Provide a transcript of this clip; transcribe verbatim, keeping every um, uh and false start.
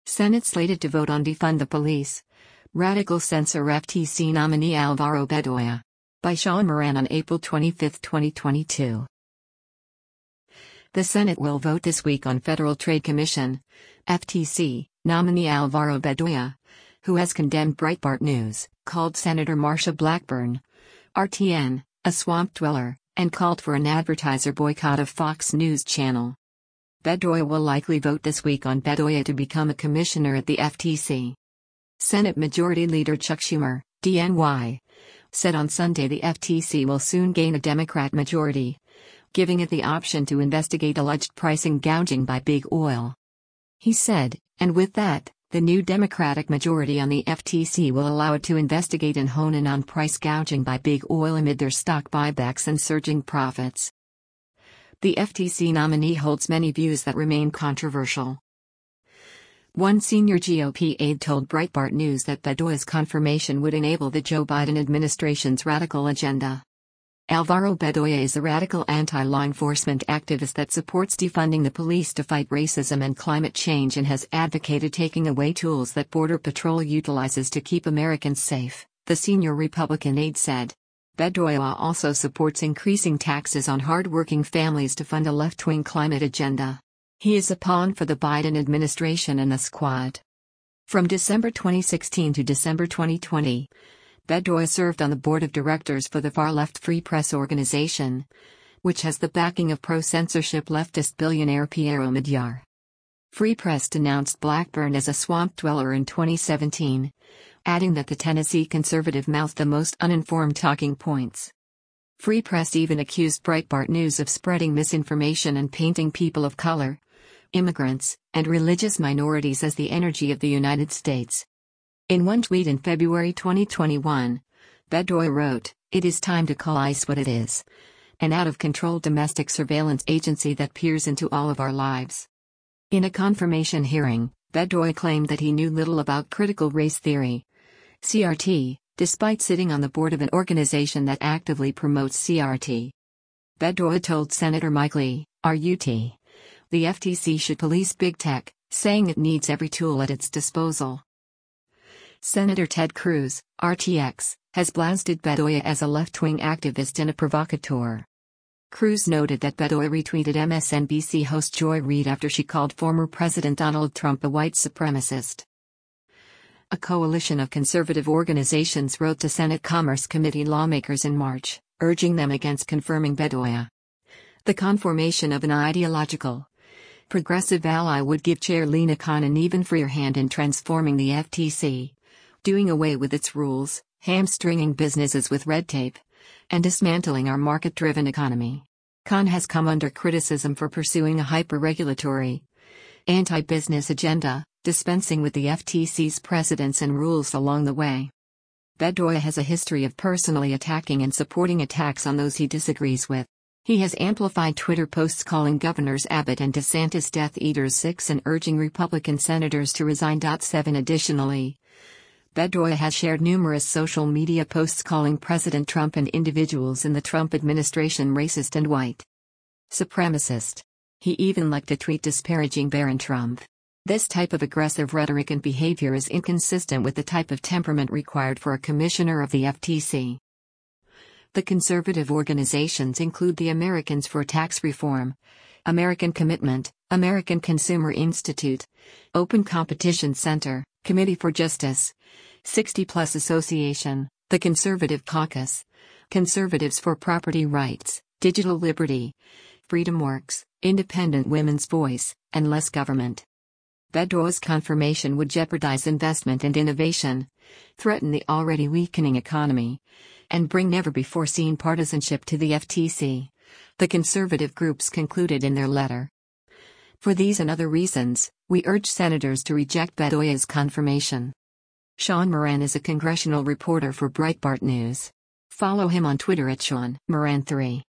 Senate slated to vote on defund the police. Radical censor F T C nominee Alvaro Bedoya. By Sean Moran on April twenty-fifth, twenty twenty-two. The Senate will vote this week on Federal Trade Commission, F T C, nominee Alvaro Bedoya, who has condemned Breitbart News, called Senator Marsha Blackburn, R T N, a swamp dweller, and called for an advertiser boycott of Fox News Channel. Bedoya will likely vote this week on Bedoya to become a commissioner at the F T C. Senate Majority Leader Chuck Schumer, D N Y, said on Sunday the F T C will soon gain a Democrat majority, giving it the option to investigate alleged pricing gouging by Big Oil. He said, and with that, the new Democratic majority on the F T C will allow it to investigate and hone in on price gouging by Big Oil amid their stock buybacks and surging profits. The F T C nominee holds many views that remain controversial. One senior G O P aide told Breitbart News that Bedoya's confirmation would enable the Joe Biden administration's radical agenda. Alvaro Bedoya is a radical anti-law enforcement activist that supports defunding the police to fight racism and climate change and has advocated taking away tools that Border Patrol utilizes to keep Americans safe, the senior Republican aide said. Bedoya also supports increasing taxes on hard-working families to fund a left-wing climate agenda. He is a pawn for the Biden administration and the Squad. From December twenty sixteen to December twenty twenty, Bedoya served on the board of directors for the far-left Free Press organization, which has the backing of pro-censorship leftist billionaire Piero Midyar. Free Press denounced Blackburn as a swamp dweller in twenty seventeen, adding that the Tennessee conservative mouthed the most uninformed talking points. Free Press even accused Breitbart News of spreading misinformation and painting people of color, immigrants, and religious minorities as the energy of the United States. In one tweet in February twenty twenty-one, Bedoya wrote, "It is time to call ICE what it is. An out-of-control domestic surveillance agency that peers into all of our lives." In a confirmation hearing, Bedoya claimed that he knew little about critical race theory, C R T, despite sitting on the board of an organization that actively promotes C R T. Bedoya told Senator Mike Lee, R U T, the F T C should police big tech, saying it needs every tool at its disposal. Senator Ted Cruz, R T X, has blasted Bedoya as a left-wing activist and a provocateur. Cruz noted that Bedoya retweeted M S N B C host Joy Reid after she called former President Donald Trump a white supremacist. A coalition of conservative organizations wrote to Senate Commerce Committee lawmakers in March, urging them against confirming Bedoya. The conformation of an ideological, progressive ally would give Chair Lina Khan an even freer hand in transforming the F T C, doing away with its rules, hamstringing businesses with red tape, and dismantling our market-driven economy. Khan has come under criticism for pursuing a hyper-regulatory, anti-business agenda, dispensing with the F T C's precedents and rules along the way. Bedoya has a history of personally attacking and supporting attacks on those he disagrees with. He has amplified Twitter posts calling Governors Abbott and DeSantis Death Eaters six and urging Republican senators to resign. seven Additionally, Bedoya has shared numerous social media posts calling President Trump and individuals in the Trump administration racist and white supremacist. He even liked a tweet disparaging Barron Trump. This type of aggressive rhetoric and behavior is inconsistent with the type of temperament required for a commissioner of the F T C. The conservative organizations include the Americans for Tax Reform, American Commitment, American Consumer Institute, Open Competition Center, Committee for Justice, sixty plus Association, the Conservative Caucus, Conservatives for Property Rights, Digital Liberty, FreedomWorks, Independent Women's Voice, and Less Government. Bedoya's confirmation would jeopardize investment and innovation, threaten the already weakening economy, and bring never-before-seen partisanship to the F T C, the conservative groups concluded in their letter. For these and other reasons, we urge senators to reject Bedoya's confirmation. Sean Moran is a congressional reporter for Breitbart News. Follow him on Twitter at Sean Moran three.